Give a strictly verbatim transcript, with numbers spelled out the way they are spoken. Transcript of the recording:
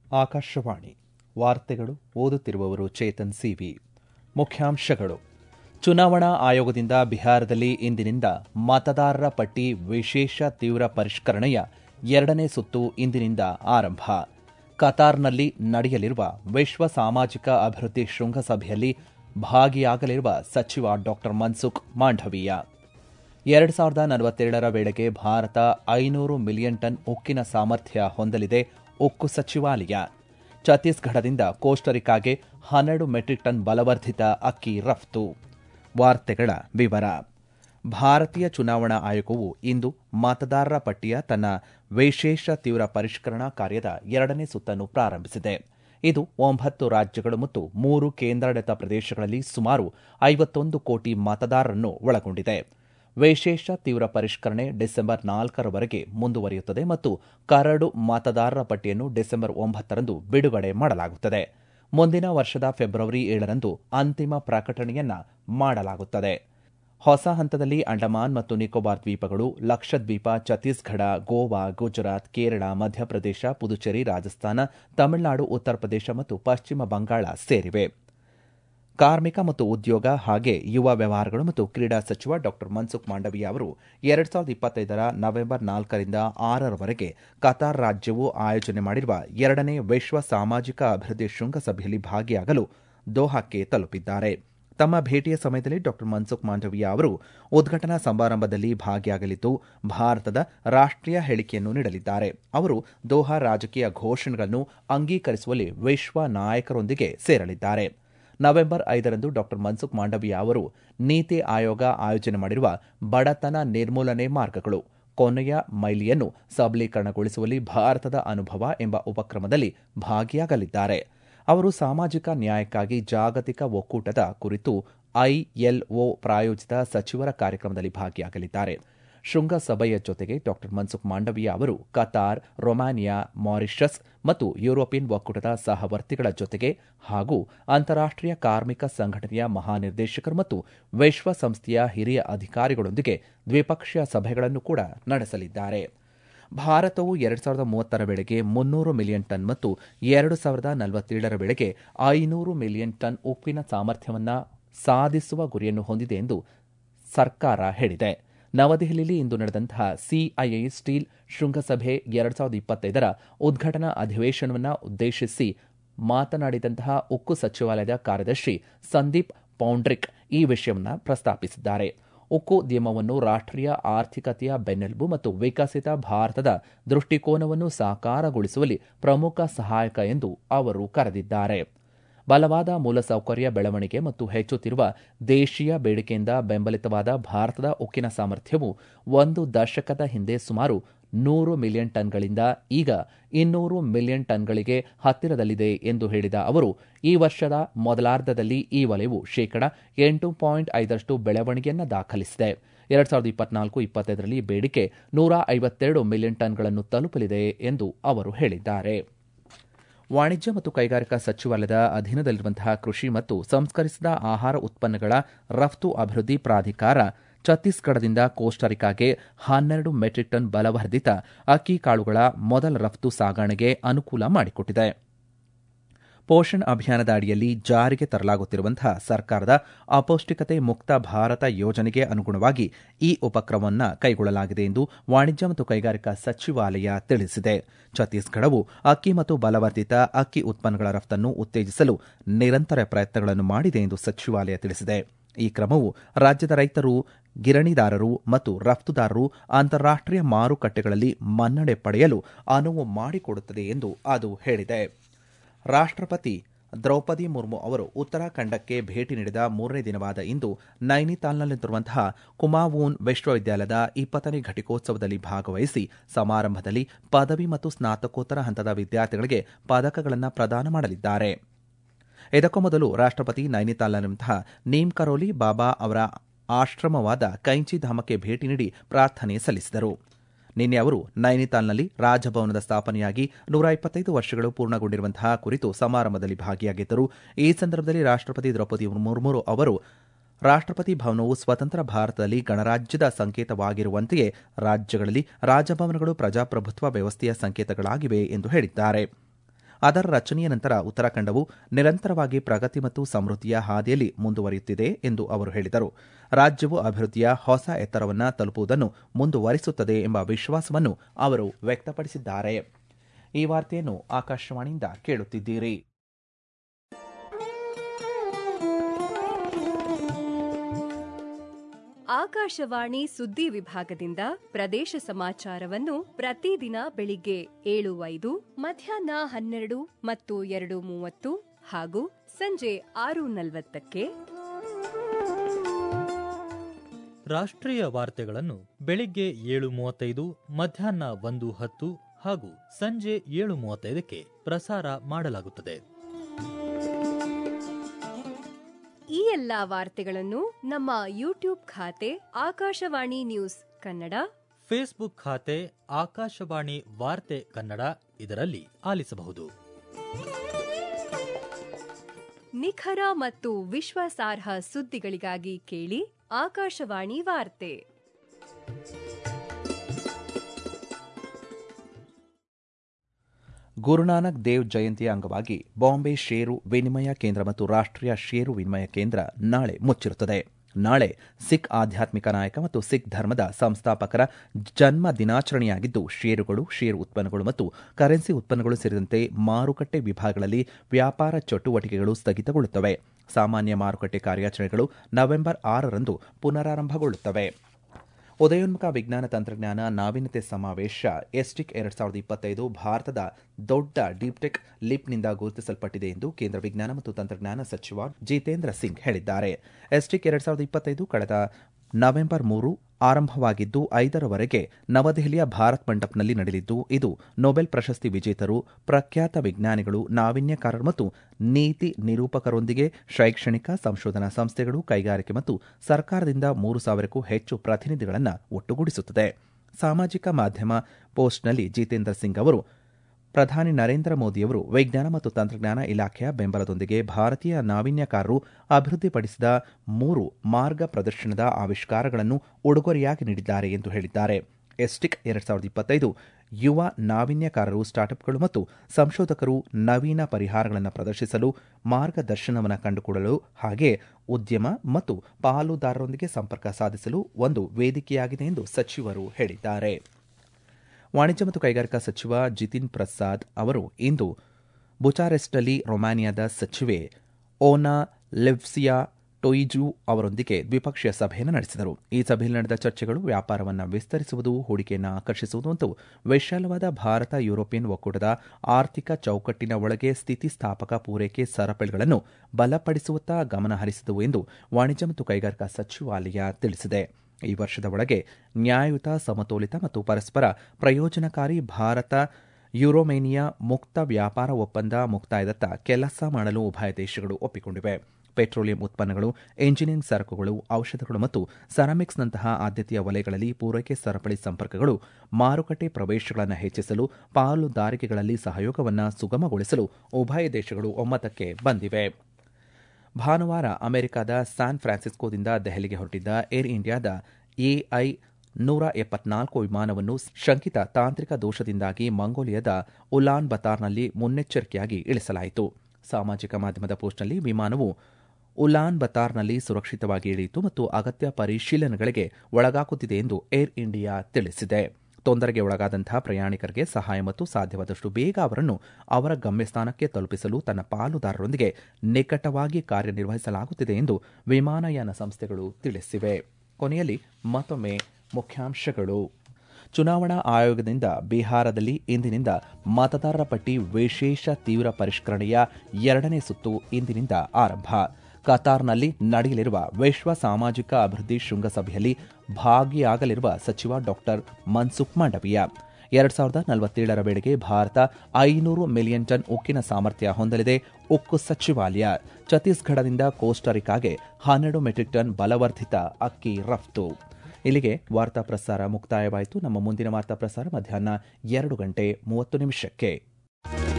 ಆಕಾಶವಾಣಿ ವಾರ್ತೆಗಳು ಓದುತ್ತಿರುವವರು ಚೇತನ್ ಸಿವಿ. ಮುಖ್ಯಾಂಶಗಳು. ಚುನಾವಣಾ ಆಯೋಗದಿಂದ ಬಿಹಾರದಲ್ಲಿ ಇಂದಿನಿಂದ ಮತದಾರರ ಪಟ್ಟಿ ವಿಶೇಷ ತೀವ್ರ ಪರಿಷ್ಕರಣೆಯ ಎರಡನೇ ಸುತ್ತು ಇಂದಿನಿಂದ ಆರಂಭ. ಕತಾರ್ನಲ್ಲಿ ನಡೆಯಲಿರುವ ವಿಶ್ವ ಸಾಮಾಜಿಕ ಅಭಿವೃದ್ಧಿ ಶೃಂಗಸಭೆಯಲ್ಲಿ ಭಾಗಿಯಾಗಲಿರುವ ಸಚಿವ ಡಾ ಮನ್ಸುಖ್ ಮಾಂಡವೀಯ. ಎರಡು ಸಾವಿರದ ನಲವತ್ತೇಳರ ವೇಳೆಗೆ ಭಾರತ ಐನೂರು ಮಿಲಿಯನ್ ಟನ್ ಉಕ್ಕಿನ ಸಾಮರ್ಥ್ಯ ಹೊಂದಲಿದೆ ಉಕ್ಕು ಸಚಿವಾಲಯ. ಛತ್ತೀಸ್ಗಢದಿಂದ ಕೋಸ್ಟರಿಕಾಗೆ ಹನ್ನೆರಡು ಮೆಟ್ರಿಕ್ ಟನ್ ಬಲವರ್ಧಿತ ಅಕ್ಕಿ ರಫ್ತು. ವಾರ್ತೆಗಳ ವಿವರ. ಭಾರತೀಯ ಚುನಾವಣಾ ಆಯೋಗವು ಇಂದು ಮತದಾರರ ಪಟ್ಟಿಯ ತನ್ನ ವಿಶೇಷ ತೀವ್ರ ಪರಿಷ್ಕರಣಾ ಕಾರ್ಯದ ಎರಡನೇ ಸುತ್ತನ್ನು ಪ್ರಾರಂಭಿಸಿದೆ. ಇದು ಒಂಬತ್ತು ರಾಜ್ಯಗಳು ಮತ್ತು ಮೂರು ಕೇಂದ್ರಾಡಳಿತ ಪ್ರದೇಶಗಳಲ್ಲಿ ಸುಮಾರು ಐವತ್ತೊಂದು ಕೋಟಿ ಮತದಾರರನ್ನು ಒಳಗೊಂಡಿದೆ. ವಿಶೇಷ ತೀವ್ರ ಪರಿಷ್ಕರಣೆ ಡಿಸೆಂಬರ್ ನಾಲ್ಕರವರೆಗೆ ಮುಂದುವರಿಯುತ್ತದೆ ಮತ್ತು ಕರಡು ಮತದಾರರ ಪಟ್ಟಿಯನ್ನು ಡಿಸೆಂಬರ್ ಒಂಬತ್ತರಂದು ಬಿಡುಗಡೆ ಮಾಡಲಾಗುತ್ತದೆ. ಮುಂದಿನ ವರ್ಷದ ಫೆಬ್ರವರಿ ಏಳರಂದು ಅಂತಿಮ ಪ್ರಕಟಣೆಯನ್ನ ಮಾಡಲಾಗುತ್ತದೆ. ಹೊಸ ಹಂತದಲ್ಲಿ ಅಂಡಮಾನ್ ಮತ್ತು ನಿಕೋಬಾರ್ ದ್ವೀಪಗಳು, ಲಕ್ಷದ್ವೀಪ, ಛತ್ತೀಸ್ಗಢ, ಗೋವಾ, ಗುಜರಾತ್, ಕೇರಳ, ಮಧ್ಯಪ್ರದೇಶ, ಪುದುಚೇರಿ, ರಾಜಸ್ಥಾನ, ತಮಿಳುನಾಡು, ಉತ್ತರ ಪ್ರದೇಶ ಮತ್ತು ಪಶ್ಚಿಮ ಬಂಗಾಳ ಸೇರಿವೆ. ಕಾರ್ಮಿಕ ಮತ್ತು ಉದ್ಯೋಗ ಹಾಗೆ ಯುವ ವ್ಯವಹಾರಗಳು ಮತ್ತು ಕ್ರೀಡಾ ಸಚಿವ ಡಾ ಮನ್ಸುಖ್ ಮಾಂಡವೀಯ ಅವರು ಎರಡು ಸಾವಿರದ ಇಪ್ಪತ್ತೈದರ ನವೆಂಬರ್ ನಾಲ್ಕರಿಂದ ಆರರವರೆಗೆ ಕತಾರ್ ರಾಜ್ಯವು ಆಯೋಜನೆ ಮಾಡಿರುವ ಎರಡನೇ ವಿಶ್ವ ಸಾಮಾಜಿಕ ಅಭಿವೃದ್ಧಿ ಶೃಂಗಸಭೆಯಲ್ಲಿ ಭಾಗಿಯಾಗಲು ದೋಹಾಕ್ಕೆ ತಲುಪಿದ್ದಾರೆ. ತಮ್ಮ ಭೇಟಿಯ ಸಮಯದಲ್ಲಿ ಡಾ ಮನ್ಸುಖ್ ಮಾಂಡವೀಯ ಅವರು ಉದ್ಘಾಟನಾ ಸಮಾರಂಭದಲ್ಲಿ ಭಾಗಿಯಾಗಲಿದ್ದು ಭಾರತದ ರಾಷ್ಟೀಯ ಹೇಳಿಕೆಯನ್ನು ನೀಡಲಿದ್ದಾರೆ. ಅವರು ದೋಹಾ ರಾಜಕೀಯ ಘೋಷಣೆಗಳನ್ನು ಅಂಗೀಕರಿಸುವಲ್ಲಿ ವಿಶ್ವ ನಾಯಕರೊಂದಿಗೆ ಸೇರಲಿದ್ದಾರೆ. ನವೆಂಬರ್ ಐದರಂದು ಡಾ ಮನ್ಸುಖ್ ಮಾಂಡವೀಯ ಅವರು ನೀತಿ ಆಯೋಗ ಆಯೋಜನೆ ಮಾಡಿರುವ ಬಡತನ ನಿರ್ಮೂಲನೆ ಮಾರ್ಗಗಳು ಕೊನೆಯ ಮೈಲಿಯನ್ನು ಸಬಲೀಕರಣಗೊಳಿಸುವಲ್ಲಿ ಭಾರತದ ಅನುಭವ ಎಂಬ ಉಪಕ್ರಮದಲ್ಲಿ ಭಾಗಿಯಾಗಲಿದ್ದಾರೆ. ಅವರು ಸಾಮಾಜಿಕ ನ್ಯಾಯಕ್ಕಾಗಿ ಜಾಗತಿಕ ಒಕ್ಕೂಟದ ಕುರಿತು ಐಎಲ್ಒ ಪ್ರಾಯೋಜಿತ ಸಚಿವರ ಕಾರ್ಯಕ್ರಮದಲ್ಲಿ ಭಾಗಿಯಾಗಲಿದ್ದಾರೆ. ಶೃಂಗಸಭೆಯ ಜೊತೆಗೆ ಡಾ ಮನ್ಸುಖ್ ಮಾಂಡವೀಯ ಅವರು ಕತಾರ್, ರೊಮಾನಿಯಾ, ಮಾರಿಷಸ್ ಮತ್ತು ಯುರೋಪಿಯನ್ ಒಕ್ಕೂಟದ ಸಹವರ್ತಿಗಳ ಜೊತೆಗೆ ಹಾಗೂ ಅಂತಾರಾಷ್ಟೀಯ ಕಾರ್ಮಿಕ ಸಂಘಟನೆಯ ಮಹಾನಿರ್ದೇಶಕರು ಮತ್ತು ವಿಶ್ವಸಂಸ್ಥೆಯ ಹಿರಿಯ ಅಧಿಕಾರಿಗಳೊಂದಿಗೆ ದ್ವಿಪಕ್ಷೀಯ ಸಭೆಗಳನ್ನು ಕೂಡ ನಡೆಸಲಿದ್ದಾರೆ. ಭಾರತವು ಎರಡು ಸಾವಿರದ ಮೂವತ್ತರ ವೇಳೆಗೆ ಮುನ್ನೂರು ಮಿಲಿಯನ್ ಟನ್ ಮತ್ತು ಎರಡು ಸಾವಿರದ ನಲವತ್ತೇಳರ ವೇಳೆಗೆ ಐನೂರು ಮಿಲಿಯನ್ ಟನ್ ಉಕ್ಕಿನ ಸಾಮರ್ಥ್ಯವನ್ನು ಸಾಧಿಸುವ ಗುರಿಯನ್ನು ಹೊಂದಿದೆ ಎಂದು ಸರ್ಕಾರ ಹೇಳಿದೆ. ನವದೆಹಲಿಯಲ್ಲಿ ಇಂದು ನಡೆದಂತಹ ಸಿಐಐ ಸ್ಟೀಲ್ ಶೃಂಗಸಭೆ ಎರಡು ಸಾವಿರದ ಇಪ್ಪತ್ತೈದರ ಉದ್ಘಾಟನಾ ಅಧಿವೇಶನವನ್ನು ಉದ್ದೇಶಿಸಿ ಮಾತನಾಡಿದಂತಹ ಉಕ್ಕು ಸಚಿವಾಲಯದ ಕಾರ್ಯದರ್ಶಿ ಸಂದೀಪ್ ಪೌಂಡ್ರಿಕ್ ಈ ವಿಷಯವನ್ನು ಪ್ರಸ್ತಾಪಿಸಿದ್ದಾರೆ. ಉಕ್ಕು ಉದ್ಯಮವನ್ನು ರಾಷ್ಟೀಯ ಆರ್ಥಿಕತೆಯ ಬೆನ್ನೆಲುಬು ಮತ್ತು ವಿಕಸಿತ ಭಾರತದ ದೃಷ್ಟಿಕೋನವನ್ನು ಸಾಕಾರಗೊಳಿಸುವಲ್ಲಿ ಪ್ರಮುಖ ಸಹಾಯಕ ಎಂದು ಅವರು ಕರೆದಿದ್ದಾರೆ. ಬಲವಾದ ಮೂಲಸೌಕರ್ಯ ಬೆಳವಣಿಗೆ ಮತ್ತು ಹೆಚ್ಚುತ್ತಿರುವ ದೇಶೀಯ ಬೇಡಿಕೆಯಿಂದ ಬೆಂಬಲಿತವಾದ ಭಾರತದ ಉಕ್ಕಿನ ಸಾಮರ್ಥ್ಯವು ಒಂದು ದಶಕದ ಹಿಂದೆ ಸುಮಾರು ನೂರು ಮಿಲಿಯನ್ ಟನ್ಗಳಿಂದ ಈಗ ಇನ್ನೂರು ಮಿಲಿಯನ್ ಟನ್ಗಳಿಗೆ ಹತ್ತಿರದಲ್ಲಿದೆ ಎಂದು ಹೇಳಿದ ಅವರು ಈ ವರ್ಷದ ಮೊದಲಾರ್ಧದಲ್ಲಿ ಈ ವಲಯವು ಶೇಕಡ ಎಂಟು ಪಾಯಿಂಟ್ ಐದರಷ್ಟು ಬೆಳವಣಿಗೆಯನ್ನು ದಾಖಲಿಸಿದೆ. ಎರಡು ಸಾವಿರದ ಇಪ್ಪತ್ನಾಲ್ಕು ಇಪ್ಪತ್ತೈದರಲ್ಲಿ ಬೇಡಿಕೆ ನೂರ ಐವತ್ತೆರಡು ಮಿಲಿಯನ್ ಟನ್ಗಳನ್ನು ತಲುಪಲಿದೆ ಎಂದು ಅವರು ಹೇಳಿದ್ದಾರೆ. ವಾಣಿಜ್ಯ ಮತ್ತು ಕೈಗಾರಿಕಾ ಸಚಿವಾಲಯದ ಅಧೀನದಲ್ಲಿರುವಂತಹ ಕೃಷಿ ಮತ್ತು ಸಂಸ್ಕರಿಸಿದ ಆಹಾರ ಉತ್ಪನ್ನಗಳ ರಫ್ತು ಅಭಿವೃದ್ಧಿ ಪ್ರಾಧಿಕಾರ ಛತ್ತೀಸ್ಗಢದಿಂದ ಕೋಸ್ಟರಿಕಾಗೆ ಹನ್ನೆರಡು ಮೆಟ್ರಿಕ್ ಟನ್ ಬಲವರ್ಧಿತ ಅಕ್ಕಿ ಕಾಳುಗಳ ಮೊದಲ ರಫ್ತು ಸಾಗಣೆಗೆ ಅನುಕೂಲ ಮಾಡಿಕೊಟ್ಟಿದೆ. ಪೋಷಣ್ ಅಭಿಯಾನದ ಅಡಿಯಲ್ಲಿ ಜಾರಿಗೆ ತರಲಾಗುತ್ತಿರುವಂತಹ ಸರ್ಕಾರದ ಅಪೌಷ್ಟಿಕತೆ ಮುಕ್ತ ಭಾರತ ಯೋಜನೆಗೆ ಅನುಗುಣವಾಗಿ ಈ ಉಪಕ್ರಮವನ್ನು ಕೈಗೊಳ್ಳಲಾಗಿದೆ ಎಂದು ವಾಣಿಜ್ಯ ಮತ್ತು ಕೈಗಾರಿಕಾ ಸಚಿವಾಲಯ ತಿಳಿಸಿದೆ. ಛತ್ತೀಸ್ಗಢವು ಅಕ್ಕಿ ಮತ್ತು ಬಲವರ್ಧಿತ ಅಕ್ಕಿ ಉತ್ಪನ್ನಗಳ ರಫ್ತನ್ನು ಉತ್ತೇಜಿಸಲು ನಿರಂತರ ಪ್ರಯತ್ನಗಳನ್ನು ಮಾಡಿದೆ ಎಂದು ಸಚಿವಾಲಯ ತಿಳಿಸಿದೆ. ಈ ಕ್ರಮವು ರಾಜ್ಯದ ರೈತರು, ಗಿರಣಿದಾರರು ಮತ್ತು ರಫ್ತುದಾರರು ಅಂತಾರಾಷ್ಟೀಯ ಮಾರುಕಟ್ಟೆಗಳಲ್ಲಿ ಮನ್ನಣೆ ಪಡೆಯಲು ಅನುವು ಮಾಡಿಕೊಡುತ್ತದೆ ಎಂದು ಅದು ಹೇಳಿದೆ. ರಾಷ್ಟಪತಿ ದ್ರೌಪದಿ ಮುರ್ಮು ಅವರು ಉತ್ತರಾಖಂಡಕ್ಕೆ ಭೇಟಿ ನೀಡಿದ ಮೂರನೇ ದಿನವಾದ ಇಂದು ನೈನಿತಾಲ್ನಲ್ಲಿರುವಂತಹ ಕುಮಾವೂನ್ ವಿಶ್ವವಿದ್ಯಾಲಯದ ಇಪ್ಪತ್ತನೇ ಘಟಿಕೋತ್ಸವದಲ್ಲಿ ಭಾಗವಹಿಸಿ ಸಮಾರಂಭದಲ್ಲಿ ಪದವಿ ಮತ್ತು ಸ್ನಾತಕೋತ್ತರ ಹಂತದ ವಿದ್ಯಾರ್ಥಿಗಳಿಗೆ ಪದಕಗಳನ್ನು ಪ್ರದಾನ ಮಾಡಲಿದ್ದಾರೆ. ಇದಕ್ಕೂ ಮೊದಲು ರಾಷ್ಟಪತಿ ನೈನಿತಾಲ್ನಲ್ಲಿರುವಂತಹ ನೀಮ್ ಕರೋಲಿ ಬಾಬಾ ಅವರ ಆಶ್ರಮವಾದ ಕೈಂಚಿಧಾಮಕ್ಕೆ ಭೇಟಿ ನೀಡಿ ಪ್ರಾರ್ಥನೆ ಸಲ್ಲಿಸಿದರು. ನಿನ್ನೆ ಅವರು ನೈನಿತಾಲ್ನಲ್ಲಿ ರಾಜಭವನದ ಸ್ಥಾಪನೆಯಾಗಿ ನೂರ ಇಪ್ಪತ್ತೈದು ವರ್ಷಗಳು ಪೂರ್ಣಗೊಂಡಿರುವಂತಹ ಕುರಿತು ಸಮಾರಂಭದಲ್ಲಿ ಭಾಗಿಯಾಗಿದ್ದರು. ಈ ಸಂದರ್ಭದಲ್ಲಿ ರಾಷ್ಟಪತಿ ದ್ರೌಪದಿ ಮುರ್ಮು ಅವರು ರಾಷ್ಟಪತಿ ಭವನವು ಸ್ವತಂತ್ರ ಭಾರತದಲ್ಲಿ ಗಣರಾಜ್ಯದ ಸಂಕೇತವಾಗಿರುವಂತೆಯೇ ರಾಜ್ಯಗಳಲ್ಲಿ ರಾಜಭವನಗಳು ಪ್ರಜಾಪ್ರಭುತ್ವ ವ್ಯವಸ್ಥೆಯ ಸಂಕೇತಗಳಾಗಿವೆ ಎಂದು ಹೇಳಿದ್ದಾರೆ. ಅದರ ರಚನೆಯ ನಂತರ ಉತ್ತರಾಖಂಡವು ನಿರಂತರವಾಗಿ ಪ್ರಗತಿ ಮತ್ತು ಸಮೃದ್ಧಿಯ ಹಾದಿಯಲ್ಲಿ ಮುಂದುವರಿಯುತ್ತಿದೆ ಎಂದು ಅವರು ಹೇಳಿದರು. ರಾಜ್ಯವು ಅಭಿವೃದ್ಧಿಯ ಹೊಸ ಎತ್ತರವನ್ನು ತಲುಪುವುದನ್ನು ಮುಂದುವರಿಸುತ್ತದೆ ಎಂಬ ವಿಶ್ವಾಸವನ್ನು ಅವರು ವ್ಯಕ್ತಪಡಿಸಿದ್ದಾರೆ. ಈ ವಾರ್ತೆಯನ್ನು ಆಕಾಶವಾಣಿಯಿಂದ ಕೇಳುತ್ತಿದ್ದೀರಿ. ಆಕಾಶವಾಣಿ ಸುದ್ದಿ ವಿಭಾಗದಿಂದ ಪ್ರದೇಶ ಸಮಾಚಾರವನ್ನು ಪ್ರತಿದಿನ ಬೆಳಿಗ್ಗೆ ಏಳು ಐದು, ಮಧ್ಯಾಹ್ನ ಹನ್ನೆರಡು ಮತ್ತು ಎರಡು ಮೂವತ್ತು ಹಾಗೂ ಸಂಜೆ ಆರು ನಲವತ್ತಕ್ಕೆ, ರಾಷ್ಟ್ರೀಯ ವಾರ್ತೆಗಳನ್ನು ಬೆಳಿಗ್ಗೆ ಏಳು ಮೂವತ್ತೈದು, ಮಧ್ಯಾಹ್ನ ಒಂದು ಹತ್ತು ಹಾಗೂ ಸಂಜೆ ಏಳು ಮೂವತ್ತೈದಕ್ಕೆ ಪ್ರಸಾರ ಮಾಡಲಾಗುತ್ತದೆ. ಈ ಎಲ್ಲಾ ವಾರ್ತೆಗಳನ್ನು ನಮ್ಮ ಯೂಟ್ಯೂಬ್ ಖಾತೆ ಆಕಾಶವಾಣಿ ನ್ಯೂಸ್ ಕನ್ನಡ, ಫೇಸ್ಬುಕ್ ಖಾತೆ ಆಕಾಶವಾಣಿ ವಾರ್ತೆ ಕನ್ನಡ ಇದರಲ್ಲಿ ಆಲಿಸಬಹುದು. ನಿಖರ ಮತ್ತು ವಿಶ್ವಾಸಾರ್ಹ ಸುದ್ದಿಗಳಿಗಾಗಿ ಕೇಳಿ ಆಕಾಶವಾಣಿ ವಾರ್ತೆ. ಗುರುನಾನಕ್ ದೇವ್ ಜಯಂತಿಯ ಅಂಗವಾಗಿ ಬಾಂಬೆ ಷೇರು ವಿನಿಮಯ ಕೇಂದ್ರ ಮತ್ತು ರಾಷ್ಟ್ರೀಯ ಷೇರು ವಿನಿಮಯ ಕೇಂದ್ರ ನಾಳೆ ಮುಚ್ಚಿರುತ್ತದೆ. ನಾಳೆ ಸಿಖ್ ಆಧ್ಯಾತ್ಮಿಕ ನಾಯಕ ಮತ್ತು ಸಿಖ್ ಧರ್ಮದ ಸಂಸ್ಥಾಪಕರ ಜನ್ಮ ದಿನಾಚರಣೆಯಾಗಿದ್ದು, ಷೇರುಗಳು, ಷೇರು ಉತ್ಪನ್ನಗಳು ಮತ್ತು ಕರೆನ್ಸಿ ಉತ್ಪನ್ನಗಳು ಸೇರಿದಂತೆ ಮಾರುಕಟ್ಟೆ ವಿಭಾಗಗಳಲ್ಲಿ ವ್ಯಾಪಾರ ಚಟುವಟಿಕೆಗಳು ಸ್ಥಗಿತಗೊಳ್ಳುತ್ತವೆ. ಸಾಮಾನ್ಯ ಮಾರುಕಟ್ಟೆ ಕಾರ್ಯಾಚರಣೆಗಳು ನವೆಂಬರ್ ಆರರಂದು ಪುನರಾರಂಭಗೊಳ್ಳುತ್ತವೆ. ಉದಯೋನ್ಮುಖ ವಿಜ್ಞಾನ ತಂತ್ರಜ್ಞಾನ ನಾವೀನ್ಯತೆ ಸಮಾವೇಶ ಎಸ್ಟಿಕ್ ಎರಡ್ ಸಾವಿರದ ಇಪ್ಪತ್ತೈದು ಭಾರತದ ದೊಡ್ಡ ಡೀಪ್ಟೆಕ್ ಲೀಪ್ನಿಂದ ಗುರುತಿಸಲ್ಪಟ್ಟಿದೆ ಎಂದು ಕೇಂದ್ರ ವಿಜ್ಞಾನ ಮತ್ತು ತಂತ್ರಜ್ಞಾನ ಸಚಿವ ಜಿತೇಂದ್ರ ಸಿಂಗ್ ಹೇಳಿದ್ದಾರೆ. ಎಸ್ಟಿಕ್ ಎರಡ್ ಸಾವಿರದ ಇಪ್ಪತ್ತೈದು ಕಳೆದ ನವೆಂಬರ್ ಮೂರು ಆರಂಭವಾಗಿದ್ದು ಐದರವರೆಗೆ ನವದೆಹಲಿಯ ಭಾರತ್ ಮಂಟಪ್ನಲ್ಲಿ ನಡೆಯಲಿದ್ದು, ಇದು ನೊಬೆಲ್ ಪ್ರಶಸ್ತಿ ವಿಜೇತರು, ಪ್ರಖ್ಯಾತ ವಿಜ್ಞಾನಿಗಳು, ನಾವೀನ್ಯಕಾರರು ಮತ್ತು ನೀತಿ ನಿರೂಪಕರೊಂದಿಗೆ ಶೈಕ್ಷಣಿಕ ಸಂಶೋಧನಾ ಸಂಸ್ಥೆಗಳು, ಕೈಗಾರಿಕೆ ಮತ್ತು ಸರ್ಕಾರದಿಂದ ಮೂರು ಸಾವಿರಕ್ಕೂ ಹೆಚ್ಚು ಪ್ರತಿನಿಧಿಗಳನ್ನು ಒಟ್ಟುಗೂಡಿಸುತ್ತದೆ. ಸಾಮಾಜಿಕ ಮಾಧ್ಯಮ ಪೋಸ್ಟ್ನಲ್ಲಿ ಜಿತೇಂದ್ರ ಸಿಂಗ್ ಅವರು ಪ್ರಧಾನಿ ನರೇಂದ್ರ ಮೋದಿಯವರು ವಿಜ್ಞಾನ ಮತ್ತು ತಂತ್ರಜ್ಞಾನ ಇಲಾಖೆಯ ಬೆಂಬಲದೊಂದಿಗೆ ಭಾರತೀಯ ನಾವೀನ್ಯಕಾರರು ಅಭಿವೃದ್ಧಿಪಡಿಸಿದ ಮೂರು ಮಾರ್ಗ ಪ್ರದರ್ಶನದ ಆವಿಷ್ಕಾರಗಳನ್ನು ಉಡುಗೊರೆಯಾಗಿ ನೀಡಿದ್ದಾರೆ ಎಂದು ಹೇಳಿದ್ದಾರೆ. ಎಸ್ಟಿಕ್ ಎರಡ್ ಸಾವಿರದ ಇಪ್ಪತ್ತೈದು ಯುವ ನಾವೀನ್ಯಕಾರರು, ಸ್ಟಾರ್ಟ್ಅಪ್ಗಳು ಮತ್ತು ಸಂಶೋಧಕರು ನವೀನ ಪರಿಹಾರಗಳನ್ನು ಪ್ರದರ್ಶಿಸಲು, ಮಾರ್ಗದರ್ಶನವನ್ನು ಕಂಡುಕೊಳ್ಳಲು ಹಾಗೆ ಉದ್ಯಮ ಮತ್ತು ಪಾಲುದಾರರೊಂದಿಗೆ ಸಂಪರ್ಕ ಸಾಧಿಸಲು ಒಂದು ವೇದಿಕೆಯಾಗಿದೆ ಎಂದು ಸಚಿವರು ಹೇಳಿದ್ದಾರೆ. ವಾಣಿಜ್ಯ ಮತ್ತು ಕೈಗಾರಿಕಾ ಸಚಿವ ಜಿತಿನ್ ಪ್ರಸಾದ್ ಅವರು ಇಂದು ಬುಚಾರೆಸ್ಟ್ನಲ್ಲಿ ರೊಮಾನಿಯಾದ ಸಚಿವೆ ಓನಾ ಲೆವ್ಸಿಯಾ ಟೊಯಿಜು ಅವರೊಂದಿಗೆ ದ್ವಿಪಕ್ಷೀಯ ಸಭೆಯನ್ನು ನಡೆಸಿದರು. ಈ ಸಭೆಯಲ್ಲಿ ನಡೆದ ಚರ್ಚೆಗಳು ವ್ಯಾಪಾರವನ್ನು ವಿಸ್ತರಿಸುವುದು, ಹೂಡಿಕೆಯನ್ನು ಆಕರ್ಷಿಸುವುದು ಮತ್ತು ವಿಶಾಲವಾದ ಭಾರತ ಯುರೋಪಿಯನ್ ಒಕ್ಕೂಟದ ಆರ್ಥಿಕ ಚೌಕಟ್ಟಿನ ಒಳಗೆ ಸ್ಥಿತಿಸ್ಥಾಪಕ ಪೂರೈಕೆ ಸರಪಳಿಗಳನ್ನು ಬಲಪಡಿಸುವತ್ತ ಗಮನ ಹರಿಸಿದವು ಎಂದು ವಾಣಿಜ್ಯ ಮತ್ತು ಕೈಗಾರಿಕಾ ಸಚಿವಾಲಯ ತಿಳಿಸಿದೆ. ಈ ವರ್ಷದ ಒಳಗೆ ನ್ಯಾಯಯುತ, ಸಮತೋಲಿತ ಮತ್ತು ಪರಸ್ಪರ ಪ್ರಯೋಜನಕಾರಿ ಭಾರತ ಯುರೋಮೇನಿಯಾ ಮುಕ್ತ ವ್ಯಾಪಾರ ಒಪ್ಪಂದ ಮುಕ್ತಾಯದತ್ತ ಕೆಲಸ ಮಾಡಲು ಉಭಯ ದೇಶಗಳು ಒಪ್ಪಿಕೊಂಡಿವೆ. ಪೆಟ್ರೋಲಿಯಂ ಉತ್ಪನ್ನಗಳು, ಎಂಜಿನಿಯರಿಂಗ್ ಸರಕುಗಳು, ಔಷಧಗಳು ಮತ್ತು ಸೆರಾಮಿಕ್ಸ್ನಂತಹ ಆದ್ಯತೆಯ ವಲಯಗಳಲ್ಲಿ ಪೂರೈಕೆ ಸರಪಳಿ ಸಂಪರ್ಕಗಳು, ಮಾರುಕಟ್ಟೆ ಪ್ರವೇಶಗಳನ್ನು ಹೆಚ್ಚಿಸಲು, ಪಾಲುದಾರಿಕೆಗಳಲ್ಲಿ ಸಹಯೋಗವನ್ನು ಸುಗಮಗೊಳಿಸಲು ಉಭಯ ದೇಶಗಳು ಒಮ್ಮತಕ್ಕೆ ಬಂದಿವೆ. ಭಾನುವಾರ ಅಮೆರಿಕದ ಸ್ಯಾನ್ ಫ್ರಾನ್ಸಿಸ್ಕೋದಿಂದ ದೆಹಲಿಗೆ ಹೊರಟಿದ್ದ ಏರ್ ಇಂಡಿಯಾದ ಎಐ ನೂರ ಎಪ್ಪತ್ನಾಲ್ಕು ವಿಮಾನವನ್ನು ಶಂಕಿತ ತಾಂತ್ರಿಕ ದೋಷದಿಂದಾಗಿ ಮಂಗೋಲಿಯಾದ ಉಲಾನ್ ಬತಾರ್ನಲ್ಲಿ ಮುನ್ನೆಚ್ಚರಿಕೆಯಾಗಿ ಇಳಿಸಲಾಯಿತು. ಸಾಮಾಜಿಕ ಮಾಧ್ಯಮದ ಪೋಸ್ಟ್ನಲ್ಲಿ ವಿಮಾನವು ಉಲಾನ್ ಬತಾರ್ನಲ್ಲಿ ಸುರಕ್ಷಿತವಾಗಿ ಇಳಿಯಿತು ಮತ್ತು ಅಗತ್ಯ ಪರಿಶೀಲನೆಗಳಿಗೆ ಒಳಗಾಗುತ್ತಿದೆ ಎಂದು ಏರ್ ಇಂಡಿಯಾ ತಿಳಿಸಿದೆ. ತೊಂದರೆಗೆ ಒಳಗಾದಂತಹ ಪ್ರಯಾಣಿಕರಿಗೆ ಸಹಾಯ ಮತ್ತು ಸಾಧ್ಯವಾದಷ್ಟು ಬೇಗ ಅವರನ್ನು ಅವರ ಗಮ್ಯಸ್ಥಾನಕ್ಕೆ ತಲುಪಿಸಲು ತನ್ನ ಪಾಲುದಾರರೊಂದಿಗೆ ನಿಕಟವಾಗಿ ಕಾರ್ಯನಿರ್ವಹಿಸಲಾಗುತ್ತಿದೆ ಎಂದು ವಿಮಾನಯಾನ ಸಂಸ್ಥೆಗಳು ತಿಳಿಸಿವೆ. ಕೊನೆಯಲ್ಲಿ ಮತ್ತೊಮ್ಮೆ ಮುಖ್ಯಾಂಶಗಳು. ಚುನಾವಣಾ ಆಯೋಗದಿಂದ ಬಿಹಾರದಲ್ಲಿ ಇಂದಿನಿಂದ ಮತದಾರರ ಪಟ್ಟಿ ವಿಶೇಷ ತೀವ್ರ ಪರಿಷ್ಕರಣೆಯ ಎರಡನೇ ಸುತ್ತು ಇಂದಿನಿಂದ ಆರಂಭ. ಕತಾರ್ನಲ್ಲಿ ನಡೆಯಲಿರುವ ವಿಶ್ವ ಸಾಮಾಜಿಕ ಅಭಿವೃದ್ಧಿ ಶೃಂಗಸಭೆಯಲ್ಲಿ ಭಾಗಿಯಾಗಲಿರುವ ಸಚಿವ ಡಾಕ್ಟರ್ ಮನ್ಸುಖ್ ಮಾಂಡವೀಯ. ಎರಡ್ ಸಾವಿರದ ನಲವತ್ತೇಳರ ವೇಳೆಗೆ ಭಾರತ ಐನೂರು ಮಿಲಿಯನ್ ಟನ್ ಉಕ್ಕಿನ ಸಾಮರ್ಥ್ಯ ಹೊಂದಲಿದೆ. ಉಕ್ಕು ಸಚಿವಾಲಯ. ಛತ್ತೀಸ್ಗಢದಿಂದ ಕೋಸ್ಟಾರಿಕಾಗೆ ಹನ್ನೆರಡು ಮೆಟ್ರಿಕ್ ಟನ್ ಬಲವರ್ಧಿತ ಅಕ್ಕಿ ರಫ್ತು. ಇಲ್ಲಿಗೆ ವಾರ್ತಾ ಪ್ರಸಾರ ಮುಕ್ತಾಯವಾಯಿತು. ನಮ್ಮ ಮುಂದಿನ ವಾರ್ತಾ ಪ್ರಸಾರ ಮಧ್ಯಾಹ್ನ ಎರಡು ಗಂಟೆ ಮೂವತ್ತು ನಿಮಿಷಕ್ಕೆ.